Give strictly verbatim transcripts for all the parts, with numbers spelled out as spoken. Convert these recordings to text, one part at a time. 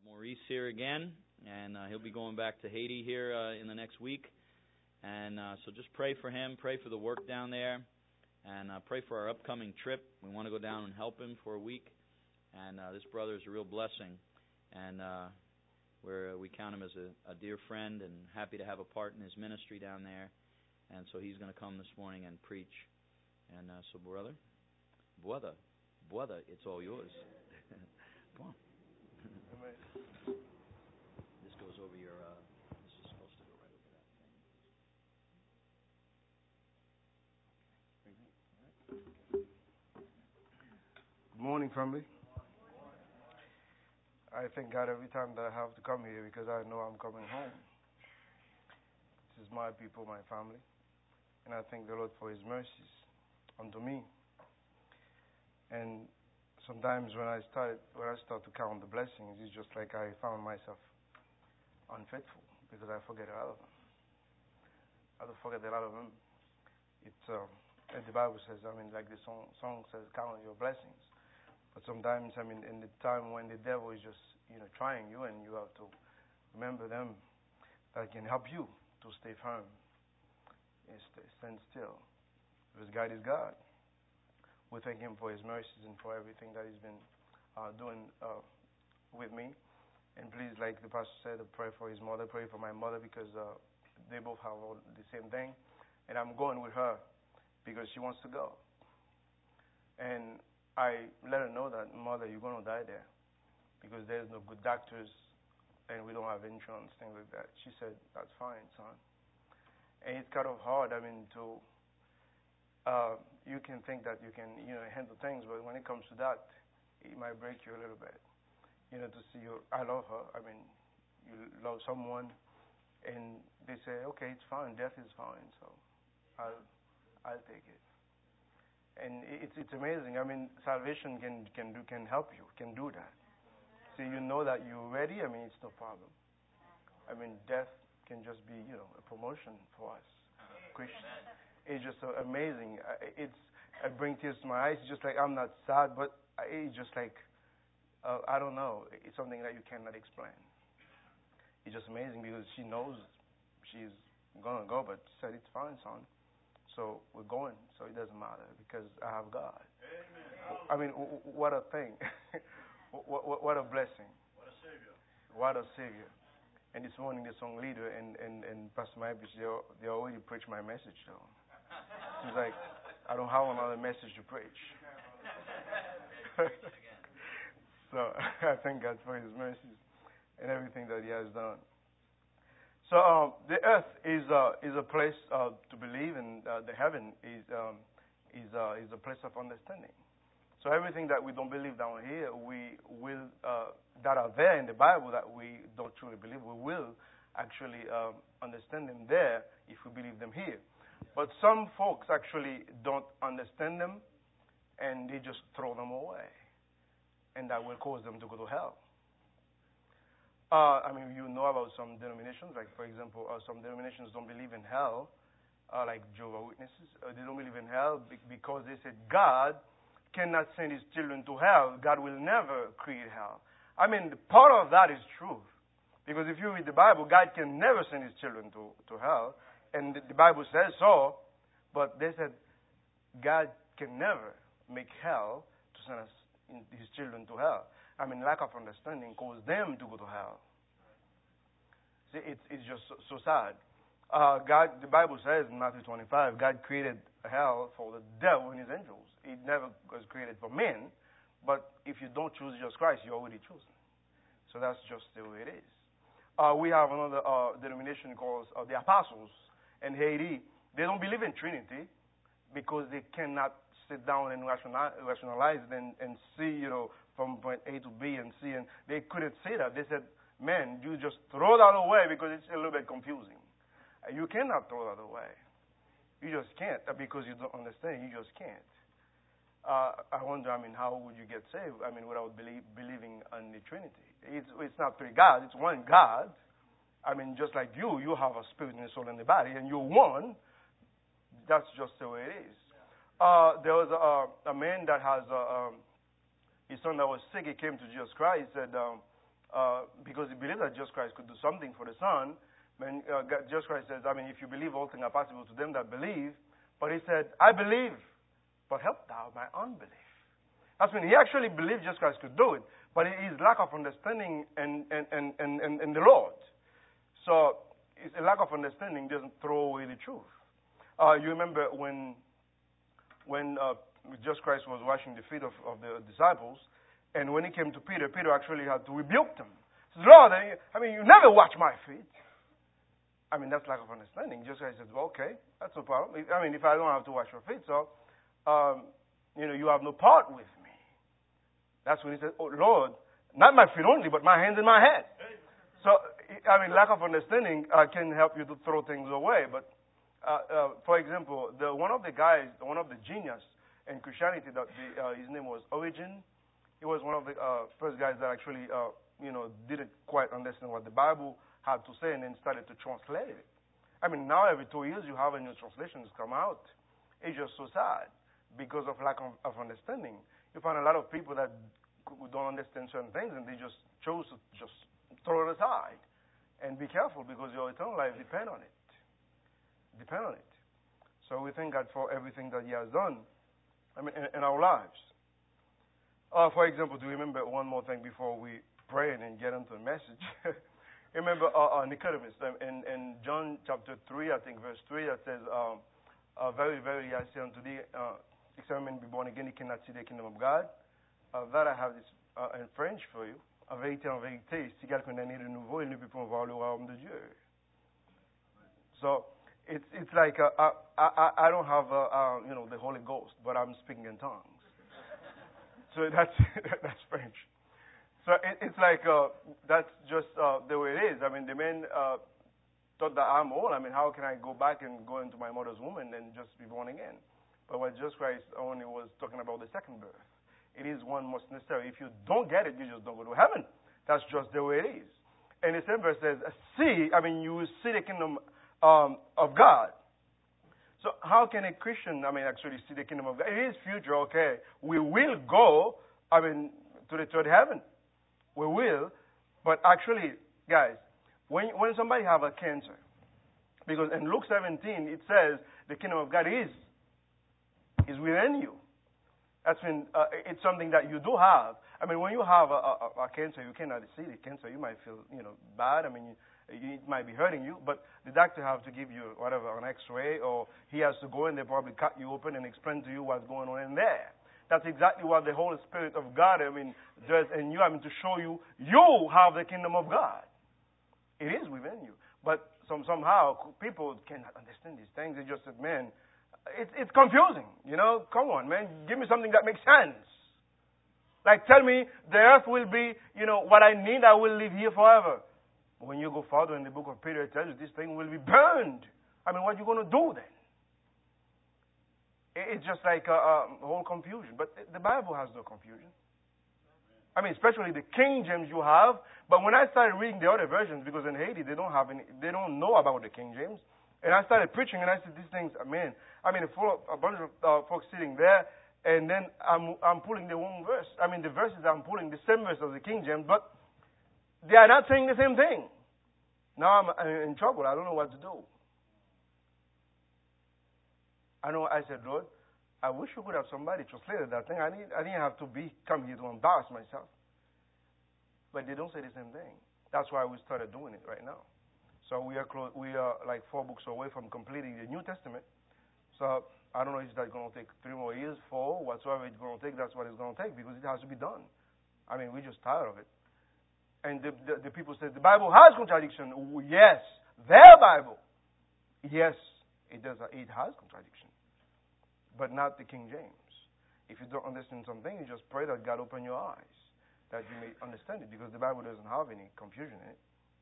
Maurice here again, and uh, he'll be going back to Haiti here uh, in the next week. And uh, so just pray for him, pray for the work down there, and uh, pray for our upcoming trip. We want to go down and help him for a week, and uh, this brother is a real blessing, and uh, we're, we count him as a, a dear friend and happy to have a part in his ministry down there. And so he's going to come this morning and preach. And uh, so, brother, brother, brother, it's all yours. Come on. This goes over your, uh, this is supposed to go right over that thing. Good morning, family. I thank God every time that I have to come here because I know I'm coming home. This is my people, my family. And I thank the Lord for His mercies unto me. And sometimes when I start when I start to count the blessings, it's just like I found myself unfaithful because I forget a lot of them. I don't forget a lot of them. It's um, and the Bible says, I mean, like the song song says, count your blessings. But sometimes, I mean, in the time when the devil is just you know trying you, and you have to remember them that can help you to stay firm and stay, stand still, because God is God. We thank Him for His mercies and for everything that He's been uh, doing uh, with me. And please, like the pastor said, pray for his mother, pray for my mother, because uh, they both have all the same thing. And I'm going with her because she wants to go. And I let her know that, Mother, you're going to die there because there's no good doctors and we don't have insurance, things like that. She said, that's fine, son. And it's kind of hard, I mean, to... Uh, you can think that you can, you know, handle things, but when it comes to that, it might break you a little bit. You know, to see you, I love her. I mean, you love someone, and they say, okay, it's fine, death is fine, so I'll, I'll take it. And it's it's amazing. I mean, salvation can can do can help you, can do that. So you know that you're ready. I mean, it's no problem. I mean, death can just be, you know, a promotion for us Christians. It's just so amazing. It's it brings tears to my eyes. It's just like I'm not sad, but it's just like uh, I don't know. It's something that you cannot explain. It's just amazing because she knows she's gonna go, but she said it's fine, son. So we're going. So it doesn't matter because I have God. Amen. I mean, what a thing! what, what, what a blessing! What a savior! What a savior! And this morning, the song leader and and and Pastor Mabish, they they already preached my message though. He's like, I don't have another message to preach. So I thank God for His mercies and everything that He has done. So um, the earth is uh, is a place uh, to believe, and uh, the heaven is um, is uh, is a place of understanding. So everything that we don't believe down here, we will uh, that are there in the Bible that we don't truly believe, we will actually um, understand them there if we believe them here. But some folks actually don't understand them, and they just throw them away, and that will cause them to go to hell. Uh, I mean, you know about some denominations, like, for example, uh, some denominations don't believe in hell, uh, like Jehovah's Witnesses. Uh, they don't believe in hell because they said God cannot send His children to hell. God will never create hell. I mean, part of that is truth, because if you read the Bible, God can never send His children to, to hell. And the Bible says so, but they said God can never make hell to send us, His children to hell. I mean, lack of understanding caused them to go to hell. See, it's it's just so, so sad. Uh, God, the Bible says in Matthew twenty-five, God created hell for the devil and his angels. It never was created for men. But if you don't choose Jesus Christ, you're already chosen. So that's just the way it is. Uh, we have another uh, denomination called uh, the Apostles. In Haiti, they don't believe in Trinity because they cannot sit down and rationalize it and, and see, you know, from point A to B and see. And they couldn't say that. They said, man, you just throw that away because it's a little bit confusing. You cannot throw that away. You just can't because you don't understand. You just can't. Uh, I wonder, I mean, how would you get saved? I mean, without believe, believing in the Trinity. It's, it's not three gods. It's one God. I mean, just like you, you have a spirit and a soul and a body, and you're one. That's just the way it is. Uh, there was a, a man that has a, um, his son that was sick. He came to Jesus Christ. He said, um, uh, because he believed that Jesus Christ could do something for the Son. When uh, God, Jesus Christ says, I mean, if you believe, all things are possible to them that believe. But he said, I believe, but help thou my unbelief. That's when he actually believed Jesus Christ could do it, but his lack of understanding in, in, in, in, in, in the Lord. So it's a lack of understanding doesn't throw away the truth. Uh, you remember when when uh, Jesus Christ was washing the feet of, of the disciples, and when he came to Peter, Peter actually had to rebuke them. He said, Lord, I mean, you never wash my feet. I mean, that's lack of understanding. Jesus Christ said, well, okay, that's no problem. I mean, if I don't have to wash your feet, so, um, you know, you have no part with me. That's when he said, oh, Lord, not my feet only, but my hands and my head. So, I mean, lack of understanding uh, can help you to throw things away. But, uh, uh, for example, the, one of the guys, one of the genius in Christianity, that the, uh, his name was Origen. He was one of the uh, first guys that actually, uh, you know, didn't quite understand what the Bible had to say and then started to translate it. I mean, now every two years you have a new translation come out. It's just so sad because of lack of, of understanding. You find a lot of people that who don't understand certain things and they just chose to just throw it aside. And be careful because your eternal life depends on it. Depend on it. So we thank God for everything that He has done, I mean, in, in our lives. Uh, for example, do you remember one more thing before we pray and then get into the message? Remember uh, uh, Nicodemus in, in John chapter three, I think verse three, that says, um, uh, "Very, very, I say unto thee, uh, except a man be born again, he cannot see the kingdom of God." Uh, that I have this uh, in French for you. En vérité, en vérité, si quelqu'un est né de nouveau, il ne peut pas voir le royaume de Dieu. So it's it's like uh, I, I I don't have uh, uh, you know the Holy Ghost, but I'm speaking in tongues. So that's that's French. So it, it's like uh, that's just uh, the way it is. I mean, the man uh, thought that I'm old. I mean, how can I go back and go into my mother's womb and then just be born again? But what Jesus Christ only was talking about the second birth. It is one most necessary. If you don't get it, you just don't go to heaven. That's just the way it is. And the same verse says, see, I mean, you will see the kingdom um, of God. So how can a Christian, I mean, actually see the kingdom of God? It is future, okay. We will go, I mean, to the third heaven. We will. But actually, guys, when when somebody have a cancer, because in Luke seventeen, it says the kingdom of God is, is within you. That's when uh, it's something that you do have. I mean, when you have a, a, a cancer, you cannot see the cancer. You might feel, you know, bad. I mean, you, it might be hurting you, but the doctor have to give you whatever, an X-ray, or he has to go in there, probably cut you open and explain to you what's going on in there. That's exactly what the Holy Spirit of God, I mean, does in you. I mean, to show you you have the kingdom of God. It is within you, but some somehow people cannot understand these things. They just said, man. It's it's confusing, you know. Come on, man. Give me something that makes sense. Like, tell me the earth will be, you know, what I need. I will live here forever. When you go further in the book of Peter, it tells you this thing will be burned. I mean, what are you going to do then? It's just like a, a whole confusion. But the Bible has no confusion. I mean, especially the King James you have. But when I started reading the other versions, because in Haiti they don't have any, they don't know about the King James. And I started preaching, and I said, these things, man, I mean, full of a bunch of uh, folks sitting there, and then I'm I'm pulling the wrong verse. I mean, the verses I'm pulling, the same verse of the King James, but they are not saying the same thing. Now I'm in trouble. I don't know what to do. I know I said, Lord, I wish you could have somebody translated that thing. I need I didn't have to be come here to embarrass myself. But they don't say the same thing. That's why we started doing it right now. So we are close, we are like four books away from completing the New Testament. So I don't know if that's going to take three more years, four, whatsoever it's going to take. That's what it's going to take because it has to be done. I mean, we're just tired of it. And the, the, the people say the Bible has contradiction. Yes, their Bible. Yes, it does. It has contradiction, but not the King James. If you don't understand something, you just pray that God open your eyes that you may understand it because the Bible doesn't have any confusion in it.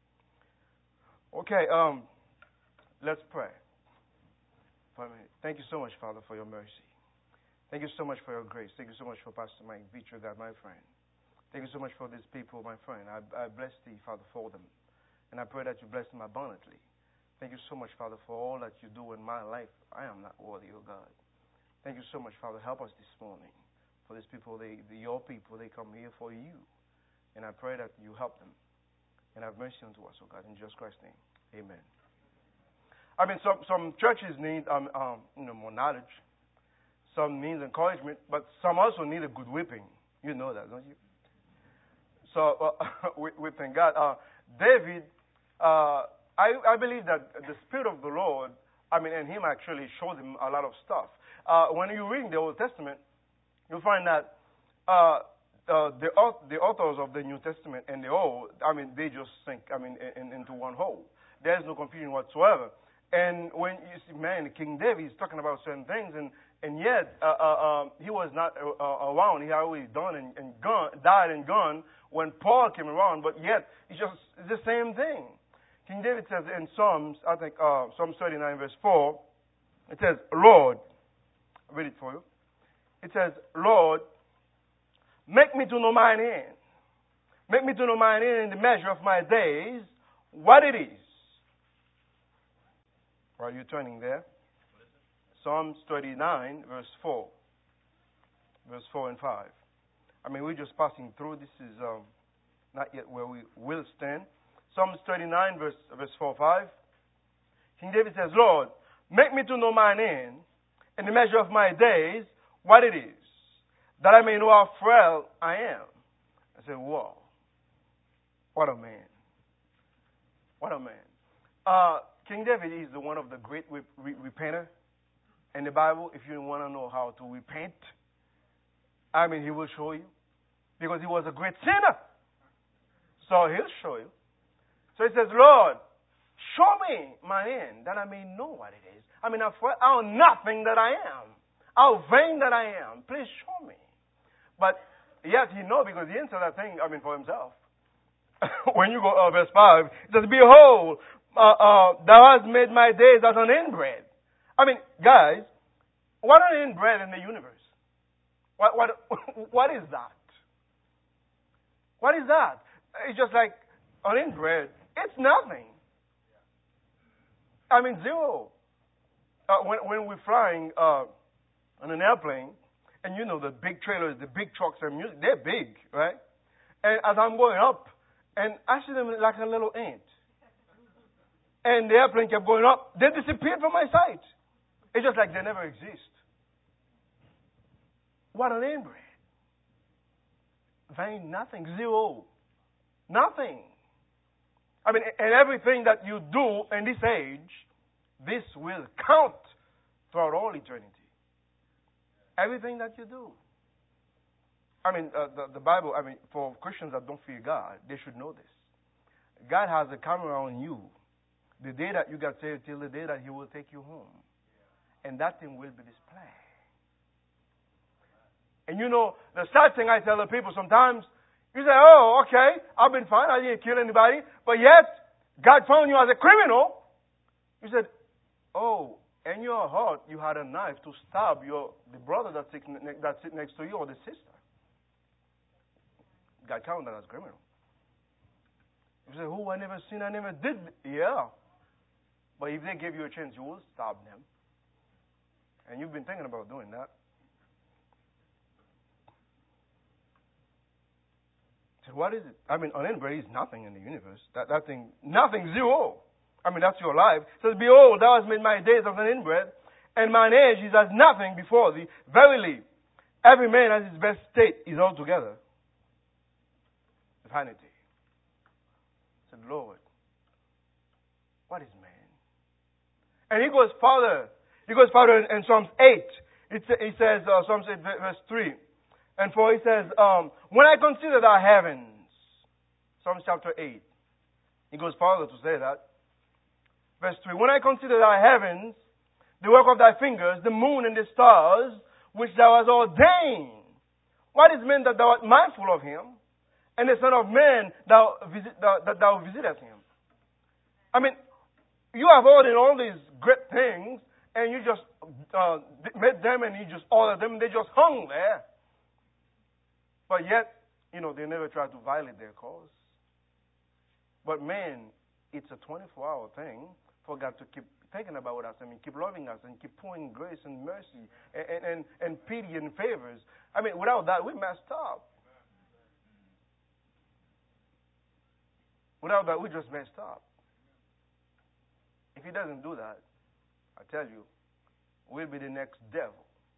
Okay, um, let's pray. Thank you so much, Father, for your mercy. Thank you so much for your grace. Thank you so much for Pastor Mike Beecher, God, my friend. Thank you so much for these people, my friend. I, I bless thee, Father, for them. And I pray that you bless them abundantly. Thank you so much, Father, for all that you do in my life. I am not worthy, O God. Thank you so much, Father. Help us this morning. For these people, they, the, your people, they come here for you. And I pray that you help them and have mercy unto us, oh God, in Jesus Christ's name. Amen. I mean, some some churches need um, um, you know more knowledge. Some need encouragement, but some also need a good whipping. You know that, don't you? So uh, we, we thank God. Uh, David, uh, I I believe that the Spirit of the Lord, I mean, and him actually showed him a lot of stuff. Uh, when you read the Old Testament, you'll find that uh, uh, the the authors of the New Testament and the Old, I mean, they just sink, I mean, in, into one whole. There's no confusion whatsoever. And when you see, man, King David is talking about certain things, and and yet uh, uh, uh, he was not uh, around. He had already done and, and gone, died and gone when Paul came around. But yet it's just it's the same thing. King David says in Psalms, I think uh, Psalm thirty-nine verse four, it says, "Lord," I'll read it for you. It says, "Lord, make me to know mine end. Make me to know mine end in the measure of my days, what it is." Are you turning there? Psalms thirty-nine, verse four. Verse four and five. I mean, we're just passing through. This is um, not yet where we will stand. Psalms thirty-nine, verse, verse four, five. King David says, "Lord, make me to know mine end, in the measure of my days, what it is, that I may know how frail I am." I said, whoa. What a man. What a man. Uh, King David is the one of the great rep- re- repenter in the Bible. If you want to know how to repent, I mean, he will show you. Because he was a great sinner. So he'll show you. So he says, "Lord, show me my end, that I may know what it is. I mean, how nothing that I am. How vain that I am. Please show me." But yet he knows, because he answered that thing, I mean, for himself. When you go uh, verse five, it says, "Behold, uh, uh, thou hast made my days as an inbred." I mean, guys, what an inbred in the universe? What, what, what is that? What is that? It's just like an inbred. It's nothing. I mean, zero. Uh, when, when we're flying uh, on an airplane, and you know the big trailers, the big trucks, and music, they're big, right? And as I'm going up, and I see them like a little ant. And the airplane kept going up. They disappeared from my sight. It's just like they never exist. What an inbred. Vain, nothing, zero. Nothing. I mean, and everything that you do in this age, this will count throughout all eternity. Everything that you do. I mean, uh, the, the Bible, I mean, for Christians that don't fear God, they should know this. God has a camera on you. The day that you got saved till the day that He will take you home. And that thing will be displayed. And you know, the sad thing I tell the people sometimes, you say, "Oh, okay, I've been fine, I didn't kill anybody," but yet, God found you as a criminal. You said, "Oh, in your heart, you had a knife to stab your the brother that sits that sit next to you or the sister." God counted that as criminal. You say, "Oh, I never sinned, I never did." Yeah. But if they give you a chance, you will stab them. And you've been thinking about doing that. So what is it? I mean, an inbred is nothing in the universe. That, that thing, nothing, zero. I mean, that's your life. It says, "Behold, thou hast made my days as an inbred, and mine age is as nothing before thee. Verily, every man has his best state is altogether vanity." I said, "Lord, what is man?" And he goes further. He goes further in, in Psalms eight. It, he says, uh, Psalms eight, verse three. And four, he says, um, "When I consider thy heavens," Psalms chapter eight. He goes further to say that. Verse three, "When I consider thy heavens, the work of thy fingers, the moon and the stars, which thou hast ordained. What is man that thou art mindful of him? And the Son of Man thou visit, thou, that thou visitest him?" I mean, you have ordered all these great things, and you just uh, made them, and you just ordered them, and they just hung there. But yet, you know, they never try to violate their cause. But man, it's a twenty-four hour thing for God to keep thinking about us, I mean, keep loving us, and keep pouring grace and mercy, and, and, and pity and favors. I mean, without that, we messed up. Without that, we just messed up. If he doesn't do that, I tell you, we'll be the next devil.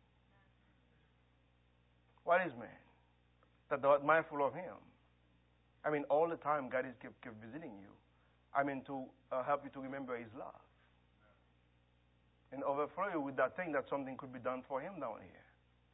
What is man? That thou art mindful of him. I mean, all the time God is kept, kept visiting you. I mean, to uh, help you to remember his love. And overflow you with that thing that something could be done for him down here.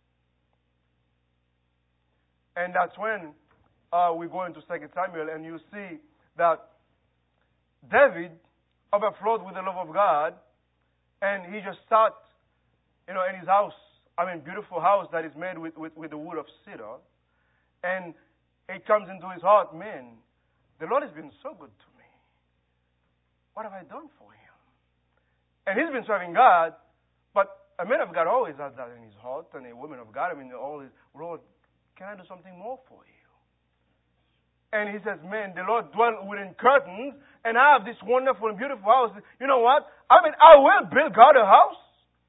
And that's when uh, we go into Second Samuel and you see that David overflowed with the love of God, and he just sat, you know, in his house. I mean, beautiful house that is made with, with, with the wood of cedar. And it comes into his heart, man, the Lord has been so good to me. What have I done for him? And he's been serving God, but a man of God always has that in his heart, and a woman of God, I mean, always, Lord, can I do something more for you? And he says, man, the Lord dwells within curtains, and I have this wonderful and beautiful house. You know what? I mean, I will build God a house.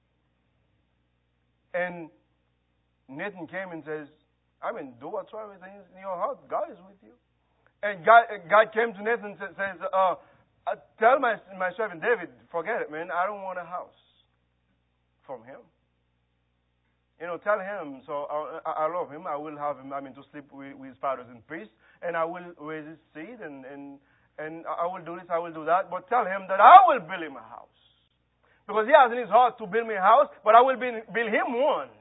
And Nathan came and says, I mean, do whatsoever is in your heart. God is with you. And God, God came to Nathan and says, uh, uh, tell my, my servant David, forget it, man. I don't want a house from him. You know, tell him, so I, I love him. I will have him, I mean, to sleep with, with his fathers and priests. And I will raise his seed, and, and, and I will do this, I will do that. But tell him that I will build him a house. Because he has in his heart to build me a house, but I will build, build him one.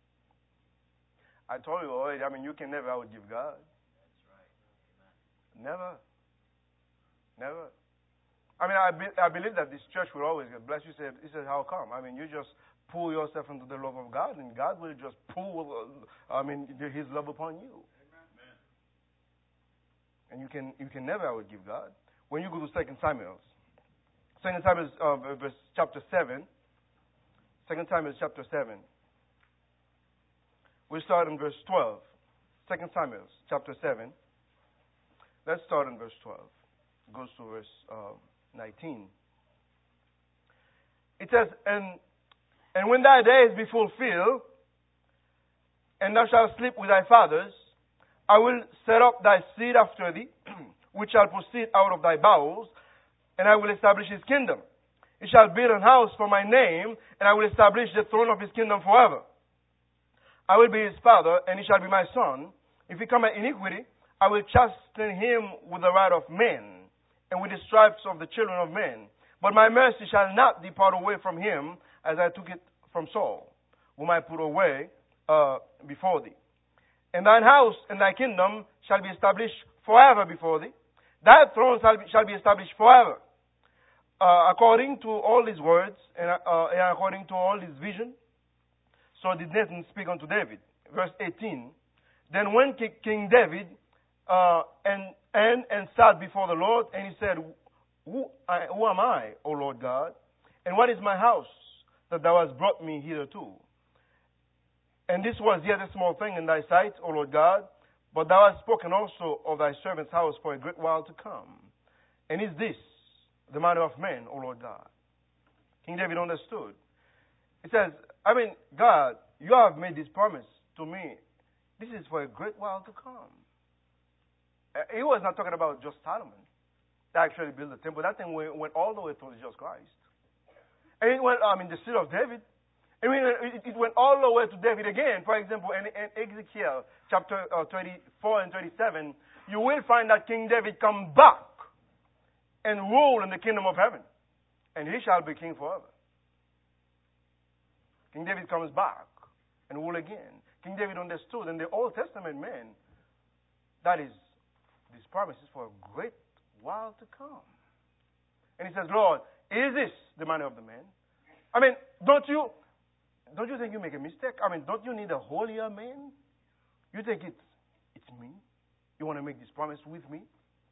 I told you already, I mean, you can never outgive God. That's right. Amen. Never. Never. I mean, I, be, I believe that this church will always get blessed. You said, he said, how come? I mean, you just pull yourself into the love of God, and God will just pull, I mean, his love upon you. Amen. And you can you can never outgive God. When you go to Second Samuel, Second Samuel uh, verse chapter seven, Second Samuel chapter seven. We start in verse twelve. Second Samuel chapter seven. Let's start in verse twelve. It goes to verse uh, nineteen. It says, and and when thy days be fulfilled, and thou shalt sleep with thy fathers, I will set up thy seed after thee, which shall proceed out of thy bowels, and I will establish his kingdom. He shall build an house for my name, and I will establish the throne of his kingdom forever. I will be his father, and he shall be my son. If he commit iniquity, I will chasten him with the rod of men, and with the stripes of the children of men. But my mercy shall not depart away from him, as I took it from Saul, whom I put away uh, before thee. And thine house and thy kingdom shall be established forever before thee. Thy throne shall be, shall be established forever. Uh, according to all his words, and, uh, and according to all his vision, so did Nathan speak unto David. Verse eighteen. Then went King David uh, and, and, and sat before the Lord, and he said, who, I, who am I, O Lord God? And what is my house that thou hast brought me hitherto? And this was yet a small thing in thy sight, O Lord God, but thou hast spoken also of thy servant's house for a great while to come. And is this the manner of man, O Lord God? King David understood. He says, I mean, God, you have made this promise to me. This is for a great while to come. Uh, he was not talking about just Solomon that actually built the temple. That thing went, went all the way to Jesus Christ. And it went, I mean, the seed of David. I mean, it, it went all the way to David again. For example, in, in Ezekiel chapter uh, thirty-four and thirty-seven, you will find that King David come back and rule in the kingdom of heaven. And he shall be king forever. King David comes back and rule again. King David understood in the Old Testament man, that is, this promise is for a great while to come. And he says, Lord, is this the manner of the man? I mean, don't you... Don't you think you make a mistake? I mean, don't you need a holier man? You think it's, it's me? You want to make this promise with me?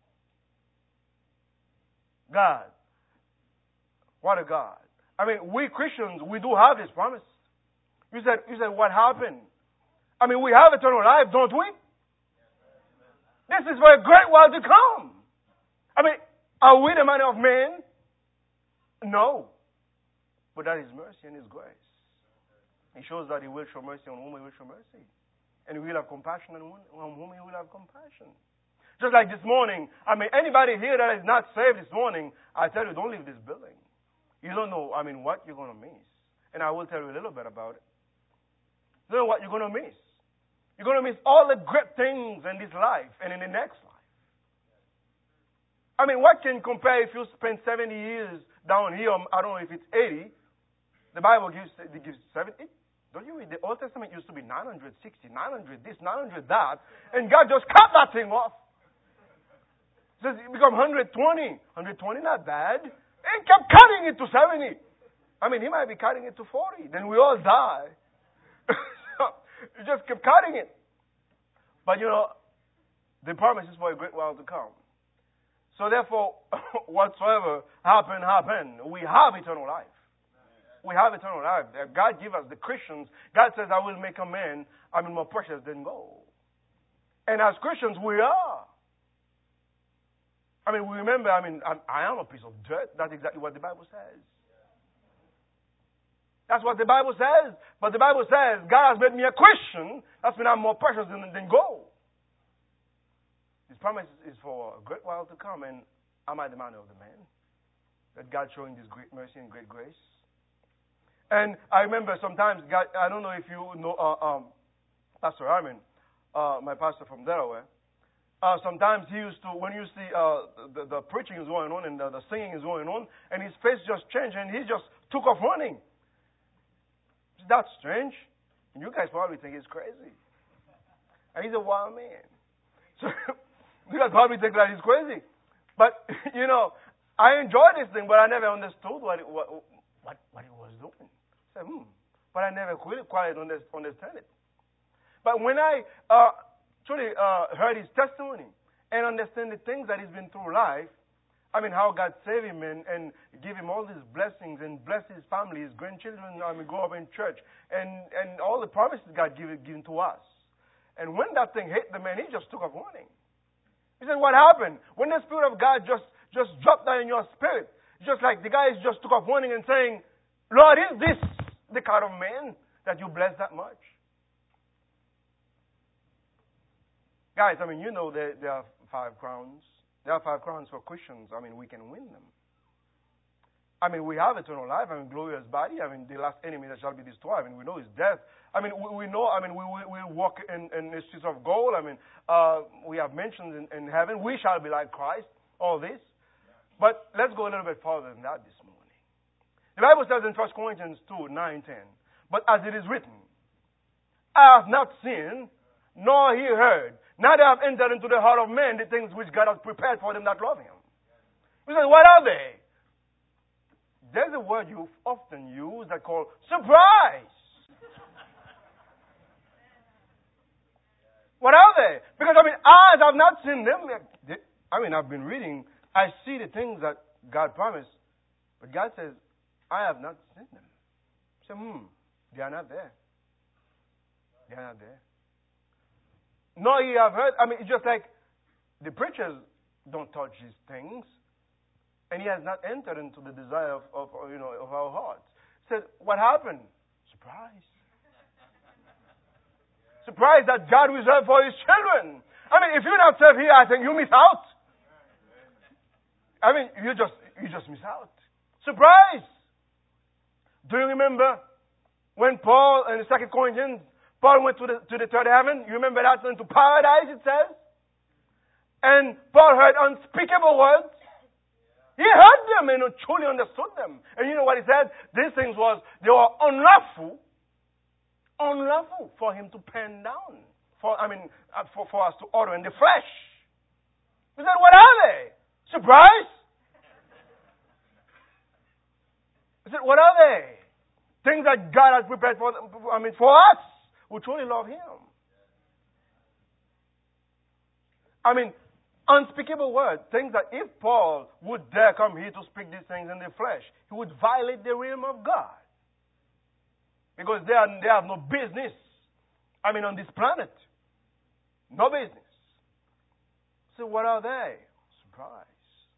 God. What a God. I mean, we Christians, we do have this promise. You said, you said, what happened? I mean, we have eternal life, don't we? This is for a great while to come. I mean, are we the manner of man? No. But that is mercy and his grace. He shows that he will show mercy on whom he will show mercy. And he will have compassion on whom he will have compassion. Just like this morning, I mean, anybody here that is not saved this morning, I tell you, don't leave this building. You don't know, I mean, what you're going to miss. And I will tell you a little bit about it. You don't know what you're going to miss. You're going to miss all the great things in this life and in the next life. I mean, what can compare if you spend seventy years down here? I don't know if it's eighty. The Bible gives, it gives seventy. Don't you read? The Old Testament used to be nine hundred sixty, nine hundred this, nine hundred that. And God just cut that thing off. Says it become one hundred twenty. one hundred twenty, not bad. And kept cutting it to seventy. I mean, he might be cutting it to forty. Then we all die. He just kept cutting it. But you know, the promise is for a great while to come. So therefore, whatsoever happen, happen. We have eternal life. We have eternal life. God give us, the Christians, God says, I will make a man, I mean, more precious than gold. And as Christians, we are. I mean, we remember, I mean, I'm, I am a piece of dirt. That's exactly what the Bible says. That's what the Bible says. But the Bible says, God has made me a Christian. That's mean I'm more precious than, than gold. This promise is for a great while to come, and am I the man of the man? That God's showing this great mercy and great grace. And I remember sometimes, God, I don't know if you know uh, um, Pastor Armin, uh, my pastor from Delaware. Uh, sometimes he used to, when you see uh, the, the preaching is going on and the, the singing is going on, and his face just changed, and he just took off running. That's strange. And you guys probably think he's crazy. And he's a wild man. So you guys probably think that he's crazy. But, you know, I enjoyed this thing, but I never understood what it, what, what, what it was doing. I said, hmm. But I never quite, quite understand it. But when I uh, truly uh, heard his testimony and understand the things that he's been through life, I mean, how God saved him and, and give him all these blessings and bless his family, his grandchildren, I mean, grow up in church, and, and all the promises God give, given to us. And when that thing hit the man, he just took off running. He said, what happened? When the Spirit of God just, just dropped down in your spirit, just like the guys just took off running and saying, Lord, is this the kind of man that you bless that much? Guys, I mean, you know there, there are five crowns. There are five crowns for Christians. I mean, we can win them. I mean, we have eternal life. I mean, glorious body. I mean, the last enemy that shall be destroyed. I mean, we know is death. I mean, we, we know, I mean, we will we, we walk in, in the streets of gold. I mean, uh, we have mentioned in, in heaven, we shall be like Christ, all this. But let's go a little bit further than that this morning. The Bible says in First Corinthians two, nine, ten, but as it is written, I have not seen, nor he heard, neither have entered into the heart of man the things which God has prepared for them that love him. We say, what are they? There's a word you often use that called surprise. What are they? Because, I mean, eyes have not seen them. I mean, I've been reading. I see the things that God promised. But God says, I have not seen them. So, hmm, they are not there. They are not there. Nor ye have heard. I mean, it's just like the preachers don't touch these things. And he has not entered into the desire of, of you know, of our hearts. He said, what happened? Surprise. Surprise that God reserved for his children. I mean, if you're not saved here, I think you miss out. I mean, you just you just miss out. Surprise! Do you remember when Paul in the Second Corinthians, Paul went to the to the third heaven? You remember that? Into paradise, it says. And Paul heard unspeakable words. He heard them and truly understood them. And you know what he said? These things was, they were unlawful, unlawful for him to pen down. For, I mean, uh, for, for us to order in the flesh. He said, what are they? Surprise? He said, what are they? Things that God has prepared for, I mean, for us who truly love him. I mean, unspeakable words, things that if Paul would dare come here to speak these things in the flesh, he would violate the realm of God. Because they, are, they have no business, I mean, on this planet. No business. So what are they? Surprise.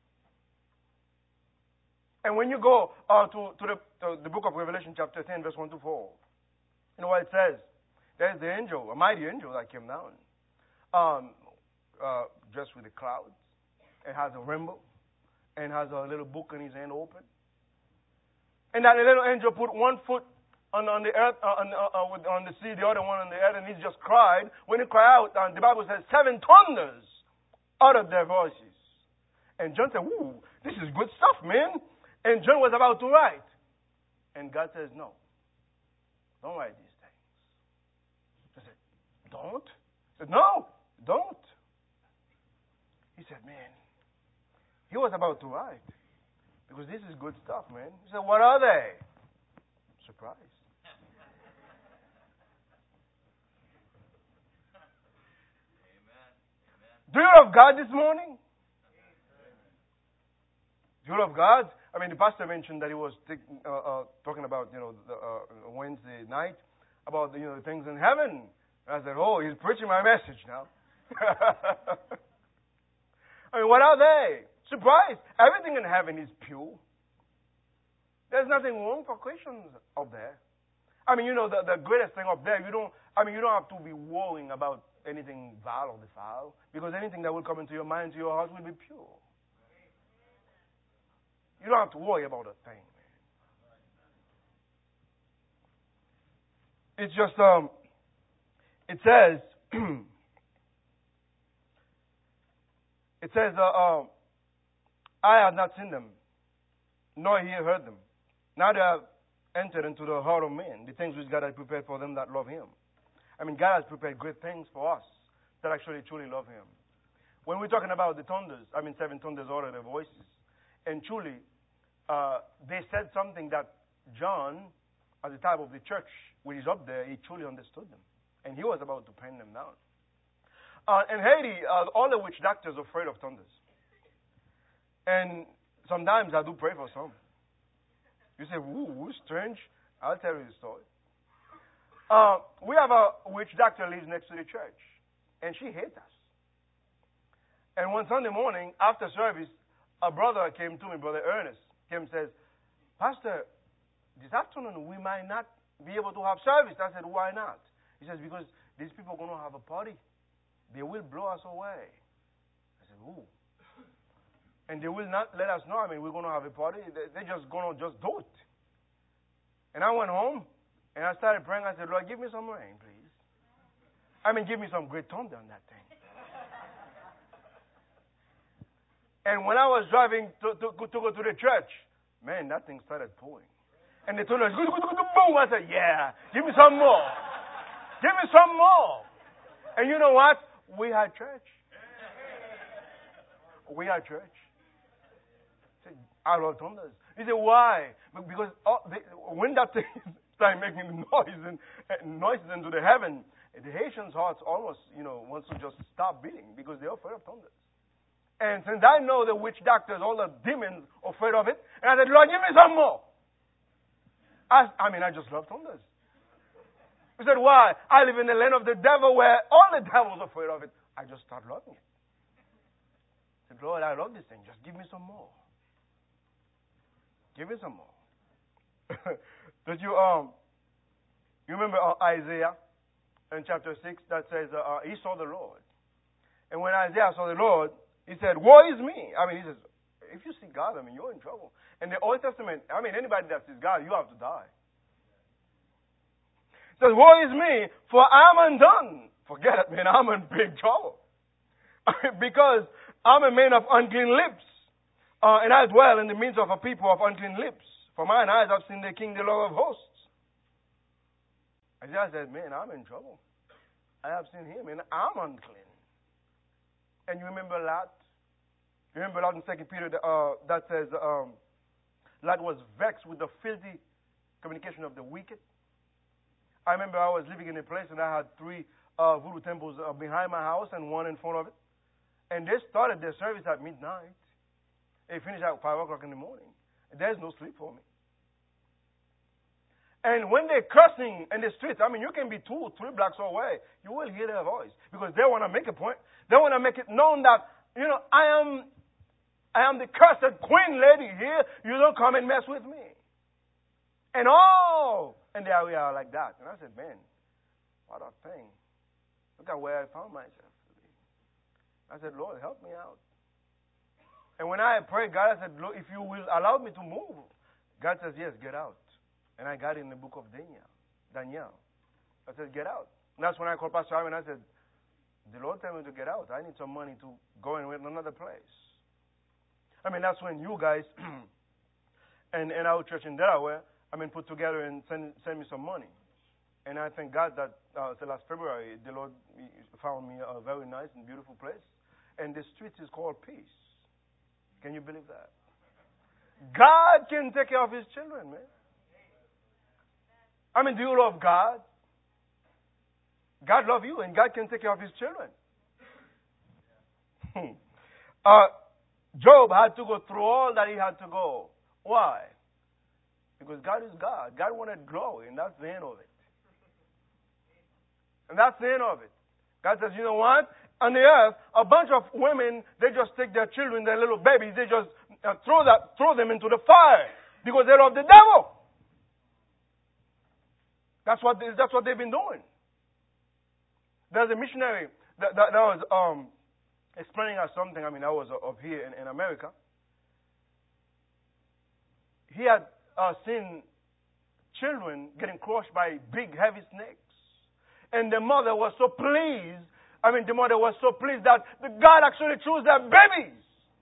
And when you go uh, to, to, the, to the book of Revelation chapter ten, verse one to four, you know what it says? There's the angel, a mighty angel that came down. Um, uh, dressed with the clouds, and has a rainbow, and has a little book in his hand open. And that little angel put one foot on, on the earth, uh, on, uh, uh, on the sea, the other one on the earth, and he just cried. When he cried out, uh, the Bible says seven thunders uttered their voices. And John said, "Ooh, this is good stuff, man." And John was about to write. And God says, "No, don't write these things." I said, "Don't?" I said, "No, don't." He said, "Man," he was about to write. Because this is good stuff, man. He said, "What are they?" Surprise. Do you love God this morning? Do you love God? I mean, the pastor mentioned that he was t- uh, uh, talking about, you know, the, uh, Wednesday night about the, you know, the things in heaven. And I said, "Oh, he's preaching my message now." I mean, what are they? Surprise! Everything in heaven is pure. There's nothing wrong for Christians up there. I mean, you know, the, the greatest thing up there, you don't, I mean, you don't have to be worrying about anything vile or defiled, because anything that will come into your mind, to your heart, will be pure. You don't have to worry about a thing, man. It's just, um, it says, it says, uh, uh, I have not seen them, nor he heard them. Now they have entered into the heart of men, the things which God has prepared for them that love him. I mean, God has prepared great things for us that actually truly love him. When we're talking about the thunders, I mean, seven thunders utter their voices. And truly, uh, they said something that John, at the time of the church, when he's up there, he truly understood them. And he was about to pen them down. Uh, in Haiti, uh, all the witch doctors are afraid of thunders. And sometimes I do pray for some. You say, "Ooh, strange." I'll tell you the story. Uh, we have a witch doctor lives next to the church, and she hates us. And one Sunday morning, after service, a brother came to me, Brother Ernest, came and says, "Pastor, this afternoon we might not be able to have service." I said, "Why not?" He says, "Because these people are going to have a party. They will blow us away." I said, "Ooh." And they will not let us know. I mean, we're going to have a party. They're just going to just do it. And I went home, and I started praying. I said, "Lord, give me some rain, please. I mean, give me some great thunder on that thing." And when I was driving to, to, to go to the church, man, that thing started pouring. And they told us, boom. I said, "Yeah, give me some more. Give me some more." And you know what? We had church. We had church. I love thunders. He said, "Why?" Because all, they, when that thing started making noise and, and noises into the heaven, the Haitians' hearts almost, you know, wants to just stop beating because they're afraid of thunders. And since I know the witch doctors, all the demons are afraid of it, and I said, "Lord, give me some more." I, I mean, I just love thunders. He said, "Why?" I live in the land of the devil where all the devils are afraid of it. I just start loving it. I said, "Lord, I love this thing. Just give me some more. Give me some more." Did you um? You remember uh, Isaiah in chapter six that says uh, uh, he saw the Lord, and when Isaiah saw the Lord, he said, "Woe is me." I mean, he says, if you see God, I mean, you're in trouble. In the Old Testament, I mean, anybody that sees God, you have to die. He says, "Woe is me, for I'm undone." Forget it, man. I'm in big trouble because I'm a man of unclean lips. Uh, and I dwell in the midst of a people of unclean lips. For mine eyes have seen the King, the Lord of hosts. Isaiah said, "Man, I'm in trouble. I have seen him, and I'm unclean." And you remember Lot? You remember Lot in Second Peter uh, that says, um, Lot was vexed with the filthy communication of the wicked. I remember I was living in a place, and I had three uh, voodoo temples uh, behind my house and one in front of it. And they started their service at midnight. They finish at five o'clock in the morning. There's no sleep for me. And when they're cursing in the streets, I mean, you can be two, three blocks away. You will hear their voice because they want to make a point. They want to make it known that, you know, I am, I am the cursed queen lady here. You don't come and mess with me. And oh, and there we are like that. And I said, man, what a thing. Look at where I found myself. I said, Lord, help me out. And when I prayed, God, I said, Lord, if you will allow me to move, God says, yes, get out. And I got it in the book of Daniel. Daniel. I said, get out. And that's when I called Pastor Aaron and I said, the Lord told me to get out. I need some money to go and rent another place. I mean, that's when you guys and, and our church in Delaware, I mean, put together and send, send me some money. And I thank God that uh, the last February, the Lord found me a very nice and beautiful place. And the street is called Peace. Can you believe that? God can take care of His children, man. I mean, do you love God? God loves you, and God can take care of His children. uh, Job had to go through all that he had to go. Why? Because God is God. God wanted glory, and that's the end of it. And that's the end of it. God says, you know what? On the earth, a bunch of women, they just take their children, their little babies, they just uh, throw that, throw them into the fire because they love the devil. That's what they, that's what they've been doing. There's a missionary that, that, that was um, explaining us something. I mean, I was up here in, in America. He had uh, seen children getting crushed by big, heavy snakes. And the mother was so pleased. I mean, the mother was so pleased that the God actually chose their babies.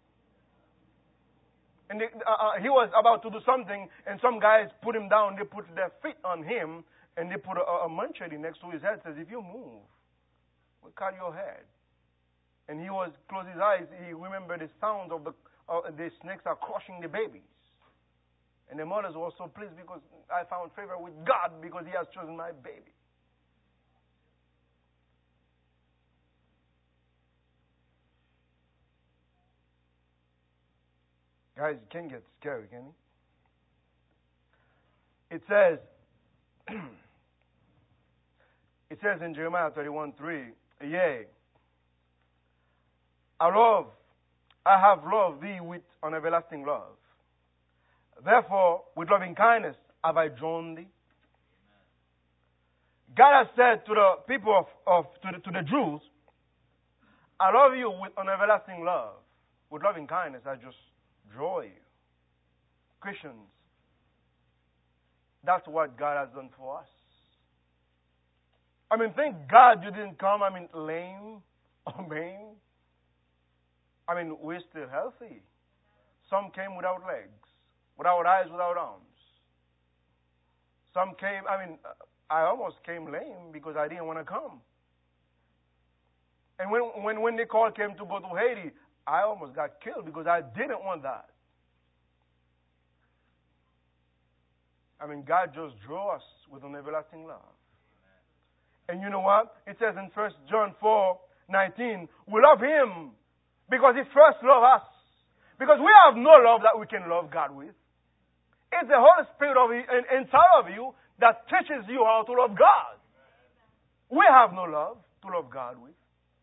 And they, uh, uh, he was about to do something, and some guys put him down. They put their feet on him, and they put a, a machete next to his head. Says, if you move, we'll cut your head. And he was closed his eyes. He remembered the sound of the uh, the snakes are crushing the babies. And the mothers were so pleased because I found favor with God because He has chosen my baby. Guys, it can get scary, can it? It says, it says in Jeremiah thirty-one three, yea, I love, I have loved thee with an everlasting love. Therefore, with loving kindness have I drawn thee. God has said to the people of, of to, the, to the Jews, I love you with an everlasting love. With loving kindness, I just draw you. Christians, that's what God has done for us. I mean, thank God you didn't come, I mean, lame or maimed. I mean, we're still healthy. Some came without legs, without eyes, without arms. Some came, I mean, I almost came lame because I didn't want to come. And when, when, when the call came to go to Haiti, I almost got killed because I didn't want that. I mean, God just drew us with an everlasting love. And you know what? It says in First John four nineteen, we love Him because He first loved us. Because we have no love that we can love God with. It's the Holy Spirit of inside of you that teaches you how to love God. We have no love to love God with.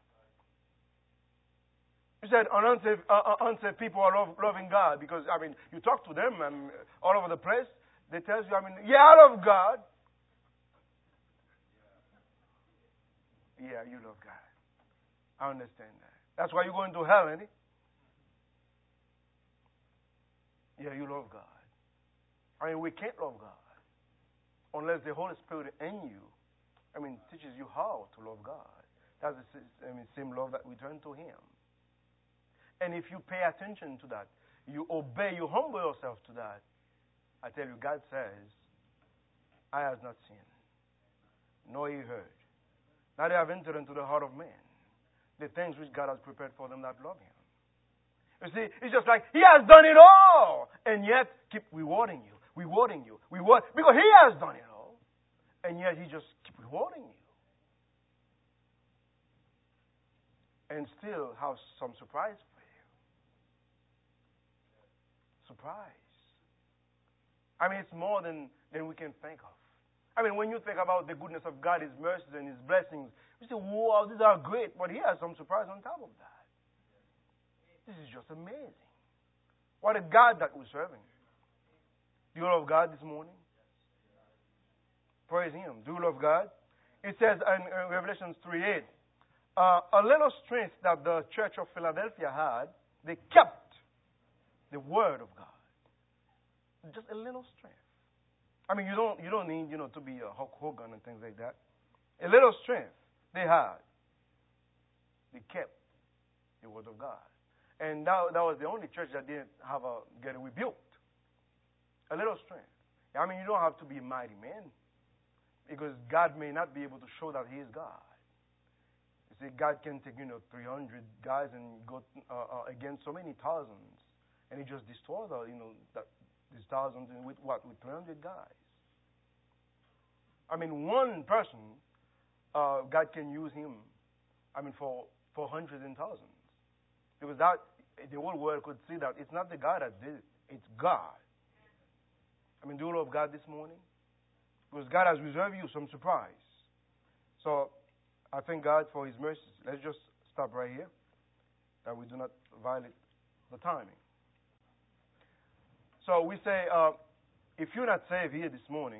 You said unsaved, uh, unsaved people are love, loving God because, I mean, you talk to them and all over the place, they tell you, I mean, yeah, I love God. Yeah, you love God. I understand that. That's why you're going to hell, ain't it? Yeah, you love God. I mean, we can't love God unless the Holy Spirit in you, I mean, teaches you how to love God. That's the I mean, same love that we turn to Him. And if you pay attention to that, you obey, you humble yourself to that, I tell you, God says, eye has not seen, nor ear heard, neither have entered into the heart of man the things which God has prepared for them that love Him. You see, it's just like He has done it all, and yet keep rewarding you, rewarding you, reward because He has done it all, and yet He just keep rewarding you, and still have some surprise for you. Surprise. I mean, it's more than, than we can think of. I mean, when you think about the goodness of God, His mercies and His blessings, you say, wow, these are great, but He has some surprise on top of that. This is just amazing. What a God that we're serving. Do you love God this morning? Praise Him. Do you love God? It says in, in Revelation three eight, uh, a little strength that the Church of Philadelphia had, they kept the Word of God. Just a little strength. I mean, you don't you don't need, you know, to be a Hulk Hogan and things like that. A little strength they had. They kept the Word of God. And that, that was the only church that didn't have a get rebuked. A little strength. I mean, you don't have to be a mighty man, because God may not be able to show that He is God. You see, God can take, you know, three hundred guys and go uh, uh, against so many thousands, and He just destroys, uh, you know, that, these thousands with what? With three hundred guys. I mean, one person, uh, God can use him, I mean, for, for hundreds and thousands. Because that, the whole world could see that it's not the God that did it, it's God. I mean, do you love God this morning? Because God has reserved you some surprise. So, I thank God for His mercies. Let's just stop right here, that we do not violate the timing. So, we say, uh, if you're not saved here this morning,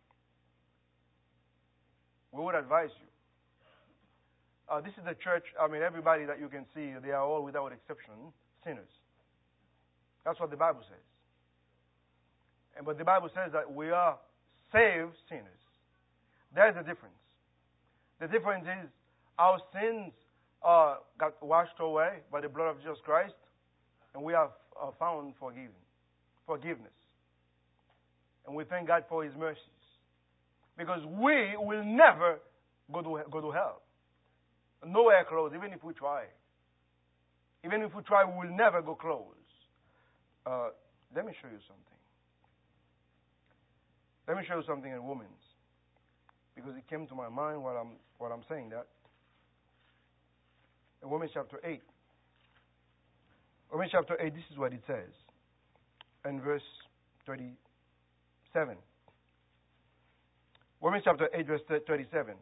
we would advise you. Uh, this is the church, I mean, everybody that you can see, they are all, without exception, sinners. That's what the Bible says. And but the Bible says that we are saved sinners. There's a difference. The difference is our sins uh, got washed away by the blood of Jesus Christ, and we have uh, found forgiven, forgiveness. And we thank God for His mercies. Because we will never go to, go to hell. Nowhere close, even if we try. Even if we try, we will never go close. Uh, let me show you something. Let me show you something in Romans. Because it came to my mind while I'm, while I'm saying that. In Romans chapter eight. Romans chapter eight, this is what it says. In verse thirty-seven. Romans chapter eight, verse thirty-seven.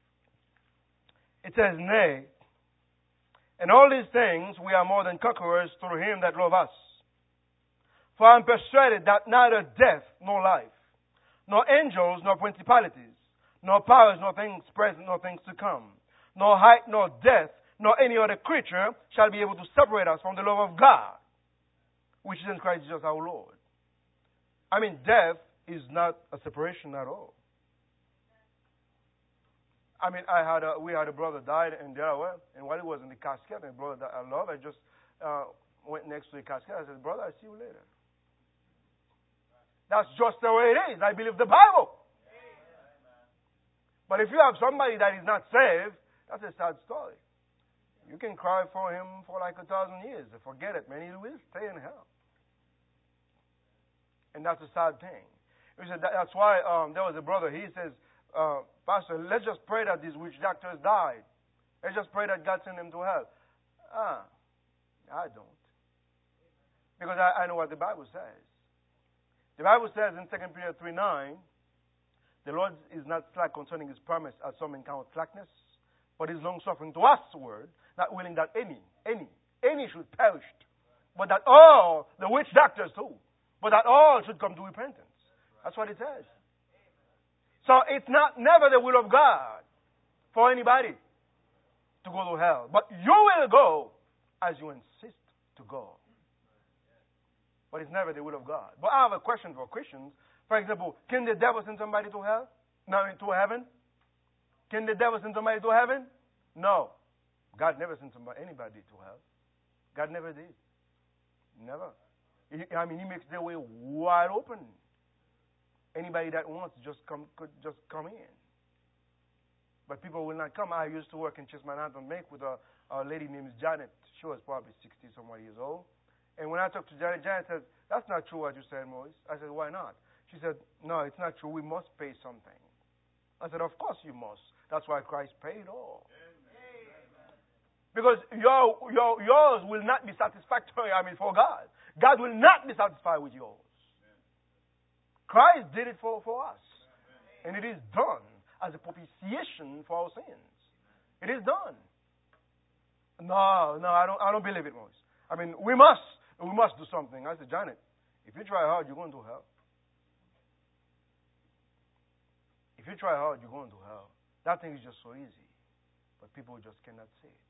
It says, nay, in all these things we are more than conquerors through Him that loved us. For I am persuaded that neither death nor life, nor angels nor principalities, nor powers nor things present nor things to come, nor height nor depth, nor any other creature shall be able to separate us from the love of God, which is in Christ Jesus our Lord. I mean, death is not a separation at all. I mean, I had a, we had a brother died in Delaware, and while he was in the casket, and a brother that I love, I just uh, went next to the casket. I said, brother, I'll see you later. That's just the way it is. I believe the Bible. Amen. But if you have somebody that is not saved, that's a sad story. You can cry for him for like a thousand years. Forget it, man. He will stay in hell. And that's a sad thing. He said that, that's why um, there was a brother, he says, Uh, Pastor, let's just pray that these witch doctors died. Let's just pray that God sent them to hell. Ah, I don't. Because I, I know what the Bible says. The Bible says in Second Peter three nine, the Lord is not slack concerning His promise, as some encounter slackness, but is long-suffering to us, word, not willing that any, any, any should perish, but that all, the witch doctors too, but that all should come to repentance. That's what it says. So it's not never the will of God for anybody to go to hell. But you will go as you insist to go. But it's never the will of God. But I have a question for Christians. For example, can the devil send somebody to hell? No, to heaven? Can the devil send somebody to heaven? No. God never sent somebody, anybody to hell. God never did. Never. I mean, He makes the way wide open. Anybody that wants just come could just come in. But people will not come. I used to work in Chase Manhattan Make with a, a lady named Janet. She was probably sixty some years old. And when I talked to Janet, Janet said, that's not true what you said, Maurice. I said, why not? She said, no, it's not true. We must pay something. I said, of course you must. That's why Christ paid all. Amen. Because your, your, yours will not be satisfactory, I mean, for God. God will not be satisfied with yours. Christ did it for, for us. And it is done as a propitiation for our sins. It is done. No, no, I don't I don't believe it, Maurice. I mean, we must, we must do something. I said, Janet, if you try hard, you're going to hell. If you try hard, you're going to hell. That thing is just so easy. but people just cannot see it.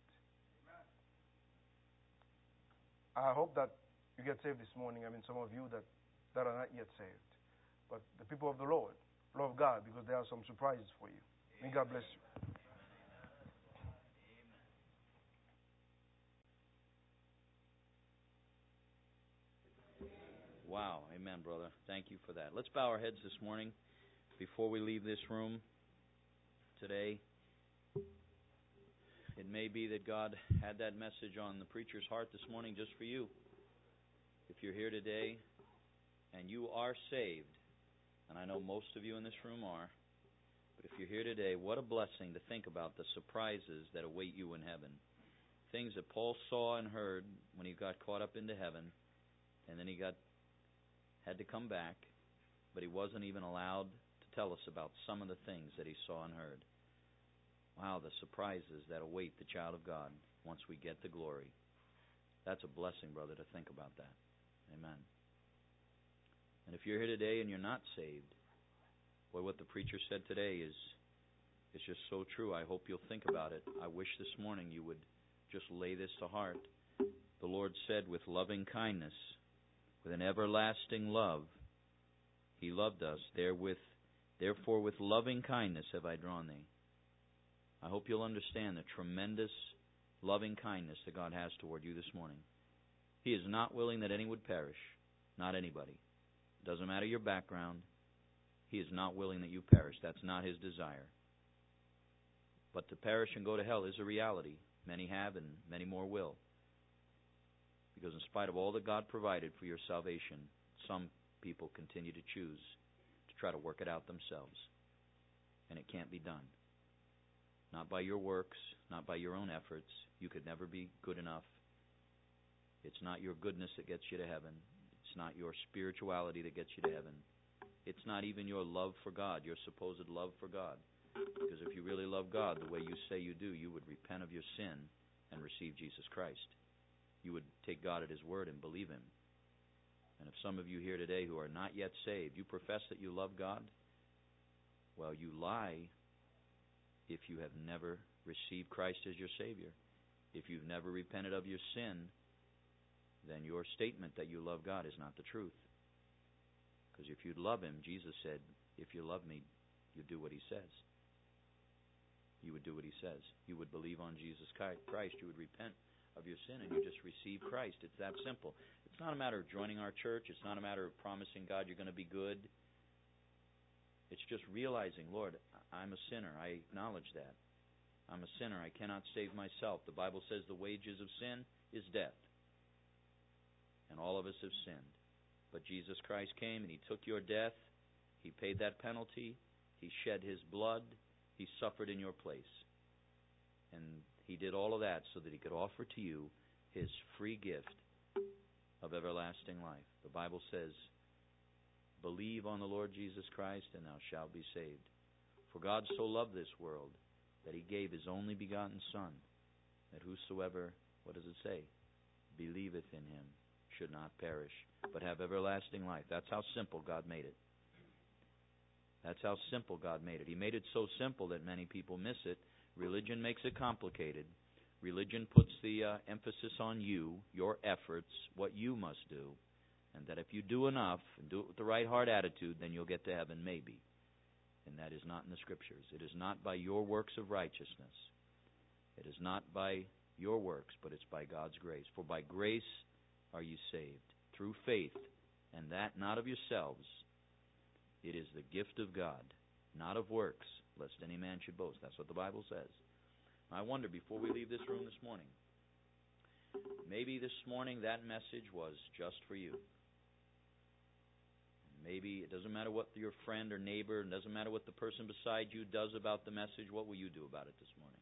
I hope that you get saved this morning. I mean, some of you that, that are not yet saved. But the people of the Lord love God because there are some surprises for you. May God bless you. Wow. Amen, brother. Thank you for that. Let's bow our heads this morning before we leave this room today. It may be that God had that message on the preacher's heart this morning just for you. If you're here today and you are saved, and I know most of you in this room are, but if you're here today, what a blessing to think about the surprises that await you in heaven. Things that Paul saw and heard when he got caught up into heaven, and then he got had to come back, but he wasn't even allowed to tell us about some of the things that he saw and heard. Wow, the surprises that await the child of God once we get to glory. That's a blessing, brother, to think about that. Amen. And if you're here today and you're not saved, boy, what the preacher said today is, is just so true. I hope you'll think about it. I wish this morning you would just lay this to heart. The Lord said, with loving kindness, with an everlasting love, He loved us. Therewith, therefore, with loving kindness have I drawn thee. I hope you'll understand the tremendous loving kindness that God has toward you this morning. He is not willing that any would perish, not anybody. It doesn't matter your background. He is not willing that you perish. That's not His desire. But to perish and go to hell is a reality. Many have and many more will. Because in spite of all that God provided for your salvation, some people continue to choose to try to work it out themselves. And it can't be done. Not by your works, not by your own efforts. You could never be good enough. It's not your goodness that gets you to heaven. It's not your spirituality that gets you to heaven. It's not even your love for God, your supposed love for God. Because if you really love God the way you say you do, you would repent of your sin and receive Jesus Christ. You would take God at His word and believe Him. And if some of you here today who are not yet saved, you profess that you love God, well, you lie if you have never received Christ as your Savior. If you've never repented of your sin, then your statement that you love God is not the truth. Because if you'd love Him, Jesus said, if you love me, you do what He says. You would do what He says. You would believe on Jesus Christ. You would repent of your sin and you just receive Christ. It's that simple. It's not a matter of joining our church. It's not a matter of promising God you're going to be good. It's just realizing, Lord, I'm a sinner. I acknowledge that. I'm a sinner. I cannot save myself. The Bible says the wages of sin is death. And all of us have sinned. But Jesus Christ came and He took your death. He paid that penalty. He shed His blood. He suffered in your place. And He did all of that so that He could offer to you His free gift of everlasting life. The Bible says, believe on the Lord Jesus Christ, and thou shalt be saved. For God so loved this world that He gave His only begotten Son, that whosoever, what does it say, believeth in Him should not perish, but have everlasting life. That's how simple God made it. That's how simple God made it. He made it so simple that many people miss it. Religion makes it complicated. Religion puts the uh, emphasis on you, your efforts, what you must do, and that if you do enough and do it with the right heart attitude, then you'll get to heaven, maybe. And that is not in the Scriptures. It is not by your works of righteousness. It is not by your works, but it's by God's grace. For by grace are you saved, through faith, and that not of yourselves. It is the gift of God, not of works, lest any man should boast. That's what the Bible says. I wonder, before we leave this room this morning, maybe this morning that message was just for you. Maybe it doesn't matter what your friend or neighbor, it doesn't matter what the person beside you does about the message. What will you do about it this morning?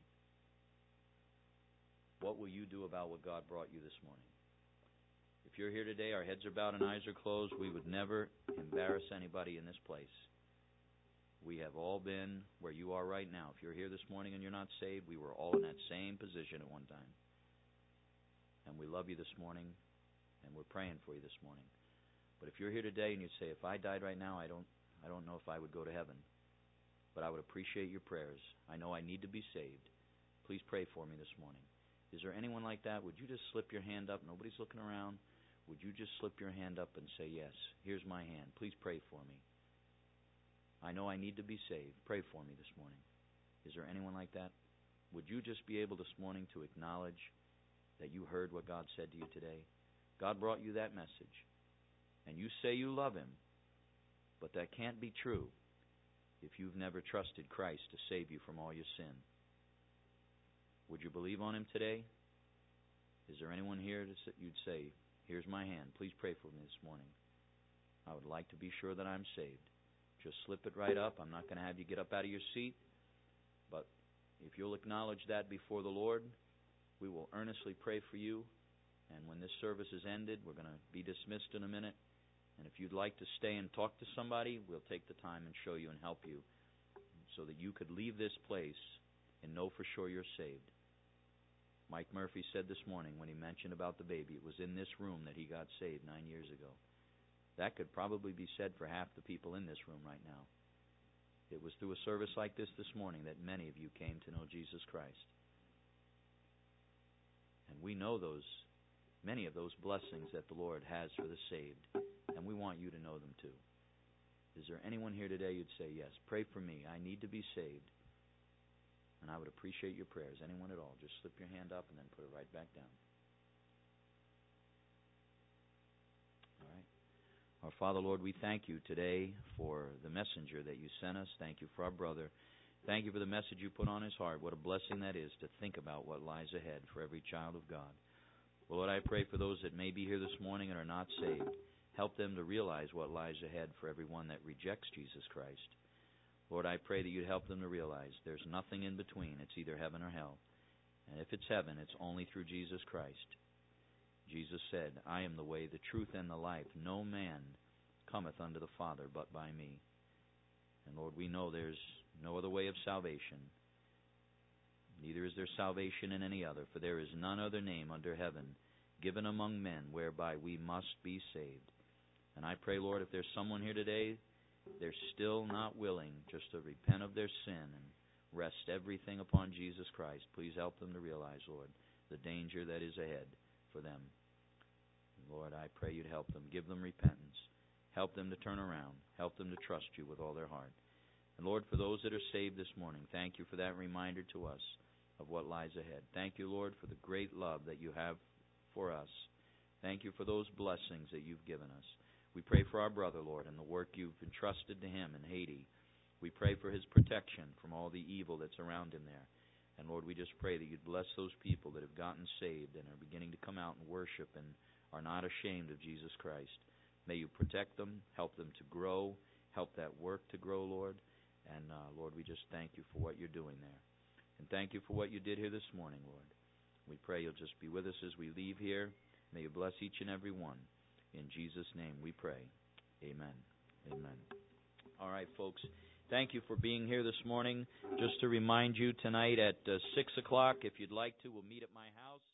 What will you do about what God brought you this morning? If you're here today, our heads are bowed and eyes are closed, we would never embarrass anybody in this place. We have all been where you are right now. If you're here this morning and you're not saved, we were all in that same position at one time. And we love you this morning, and we're praying for you this morning. But if you're here today and you say, if I died right now, I don't I don't know if I would go to heaven. But I would appreciate your prayers. I know I need to be saved. Please pray for me this morning. Is there anyone like that? Would you just slip your hand up? Nobody's looking around. Would you just slip your hand up and say, yes, here's my hand. Please pray for me. I know I need to be saved. Pray for me this morning. Is there anyone like that? Would you just be able this morning to acknowledge that you heard what God said to you today? God brought you that message, and you say you love Him, but that can't be true if you've never trusted Christ to save you from all your sin. Would you believe on Him today? Is there anyone here that you'd say, here's my hand, please pray for me this morning. I would like to be sure that I'm saved. Just slip it right up. I'm not going to have you get up out of your seat, but if you'll acknowledge that before the Lord, we will earnestly pray for you. And when this service is ended, we're going to be dismissed in a minute. And if you'd like to stay and talk to somebody, we'll take the time and show you and help you so that you could leave this place and know for sure you're saved. Mike Murphy said this morning when he mentioned about the baby, it was in this room that he got saved nine years ago. That could probably be said for half the people in this room right now. It was through a service like this this morning that many of you came to know Jesus Christ. And we know those, many of those blessings that the Lord has for the saved, and we want you to know them too. Is there anyone here today who'd say, yes, pray for me, I need to be saved? And I would appreciate your prayers. Anyone at all, just slip your hand up and then put it right back down. All right. Our Father, Lord, we thank you today for the messenger that you sent us. Thank you for our brother. Thank you for the message you put on his heart. What a blessing that is to think about what lies ahead for every child of God. Well, Lord, I pray for those that may be here this morning and are not saved. Help them to realize what lies ahead for everyone that rejects Jesus Christ. Lord, I pray that you'd help them to realize there's nothing in between. It's either heaven or hell. And if it's heaven, it's only through Jesus Christ. Jesus said, I am the way, the truth, and the life. No man cometh unto the Father but by me. And Lord, we know there's no other way of salvation. Neither is there salvation in any other, for there is none other name under heaven given among men whereby we must be saved. And I pray, Lord, if there's someone here today, they're still not willing just to repent of their sin and rest everything upon Jesus Christ, please help them to realize, Lord, the danger that is ahead for them. Lord, I pray you'd help them. Give them repentance. Help them to turn around. Help them to trust you with all their heart. And Lord, for those that are saved this morning, thank you for that reminder to us of what lies ahead. Thank you, Lord, for the great love that you have for us. Thank you for those blessings that you've given us. We pray for our brother, Lord, and the work you've entrusted to him in Haiti. We pray for his protection from all the evil that's around him there. And Lord, we just pray that you'd bless those people that have gotten saved and are beginning to come out and worship and are not ashamed of Jesus Christ. May you protect them, help them to grow, help that work to grow, Lord. And uh, Lord, we just thank you for what you're doing there. And thank you for what you did here this morning, Lord. We pray you'll just be with us as we leave here. May you bless each and every one. In Jesus' name we pray. Amen. Amen. All right, folks. Thank you for being here this morning. Just to remind you, tonight at uh, six o'clock, if you'd like to, we'll meet at my house.